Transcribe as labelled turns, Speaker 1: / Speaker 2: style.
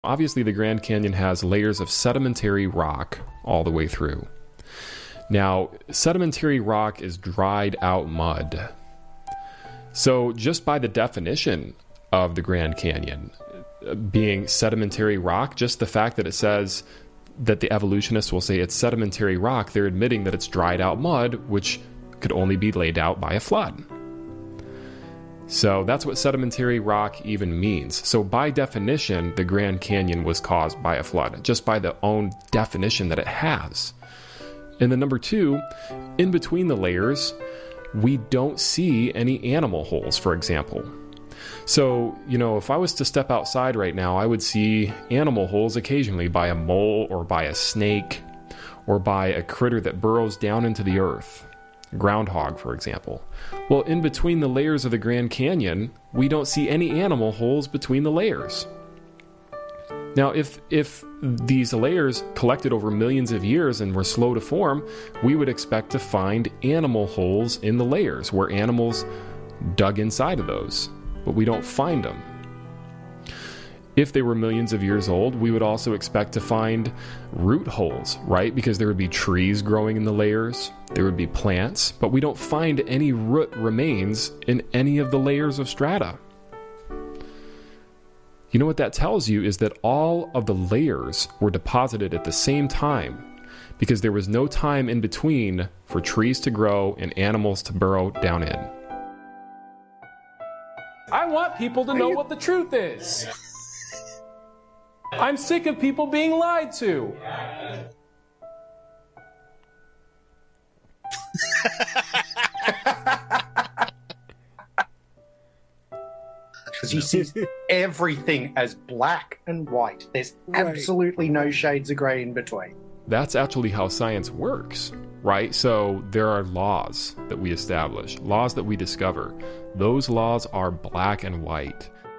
Speaker 1: Obviously, the Grand Canyon has layers of sedimentary rock all the way through. Now, sedimentary rock is dried out mud. So just by the definition of the Grand Canyon being sedimentary rock, just the fact that it says that the evolutionists will say it's sedimentary rock, they're admitting that it's dried out mud, which could only be laid out by a flood. So that's what sedimentary rock even means. So by definition, the Grand Canyon was caused by a flood, just by the own definition that it has. And then number two, in between the layers, we don't see any animal holes, for example. So, if I was to step outside right now, I would see animal holes occasionally by a mole or by a snake or by a critter that burrows down into the earth. Groundhog, for example. Well, in between the layers of the Grand Canyon, we don't see any animal holes between the layers. Now, if these layers collected over millions of years and were slow to form, we would expect to find animal holes in the layers where animals dug inside of those, but we don't find them. If they were millions of years old, we would also expect to find root holes, right? Because there would be trees growing in the layers, there would be plants, but we don't find any root remains in any of the layers of strata. You know what that tells you is that all of the layers were deposited at the same time because there was no time in between for trees to grow and animals to burrow down in.
Speaker 2: I want people to know what the truth is. I'm sick of people being lied to.
Speaker 3: Because he sees everything as black and white. There's absolutely no shades of grey in between.
Speaker 1: That's actually how science works, right? So there are laws that we establish, laws that we discover. Those laws are black and white.